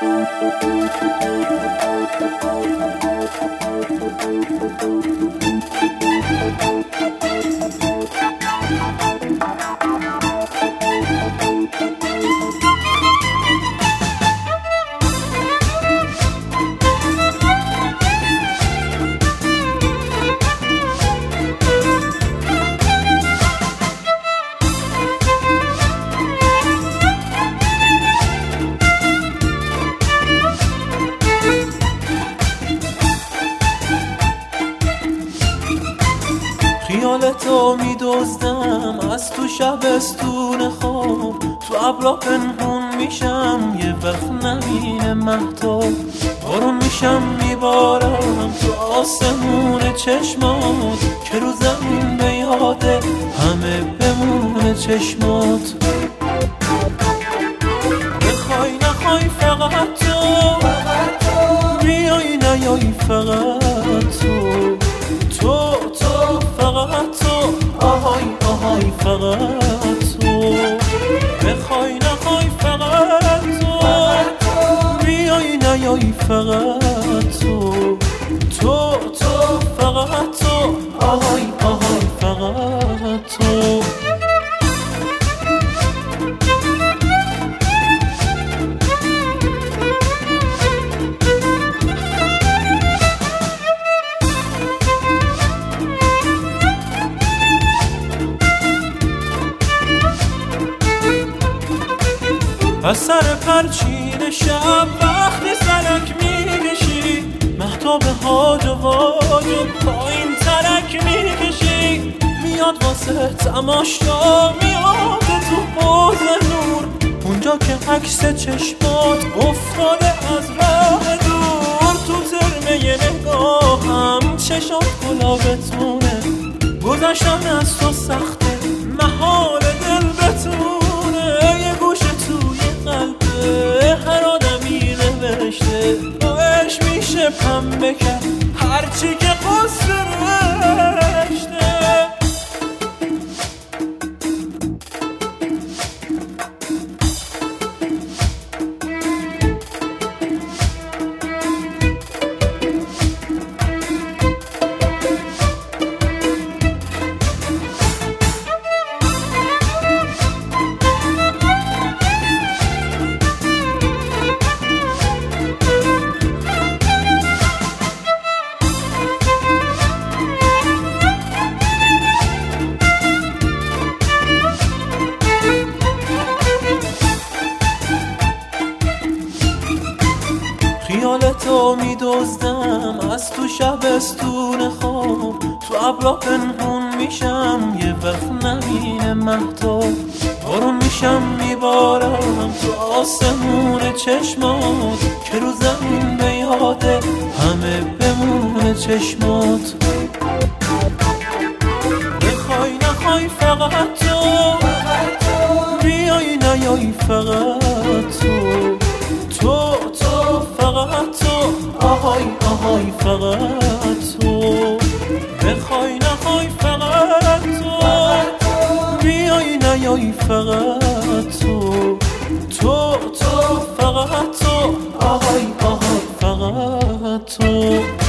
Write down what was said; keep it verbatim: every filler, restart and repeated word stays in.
خیالتو میدزدم از تو شبستون خواب، تو ابرا پنهون میشم یه وقت نبینه مهتاب، بارون میشم میبارم تو آسمون چشمات که رو زمین به یاده همه بمونه چشمات. بخوای نخوای فقط تو بیای نیای فقط تو تو تو فقط تو آهای آهای فقط تو. بخوای نخوای فقط تو بیای نیای فقط تو تو تو فقط تو آهای آهای فقط تو. از سر پرچین شب وقتی سرک میکشی، مهتاب هاج و واج و پایین ترک میکشی، میاد واسه تماشا میاد تو حوض نور، اونجا که عکس چشمات افتاده از راه دور، تو ترمه نگاهم چشات گلابتونه، گذشتن از تو سخته محال دل بتونه، یه گوشه توی قلبه هر آدمی نوشته باش میشه پنبه کرد هرچی که قصه رشته. خیالتو میدزدم از تو شبستون خواب، تو ابرا پنهون میشم یه وقت نبینه مهتاب، بارون میشم میبارم تو آسمون چشمات که رو زمین به یاده همه بمونه چشمات. بخوای نخوای فقط تو بیای نیای فقط تو تو تو فقط تو آهای آهای فقط تو. بخوای نخوای فقط تو بیای نیای فقط تو تو تو فقط تو آهای آهای فقط تو.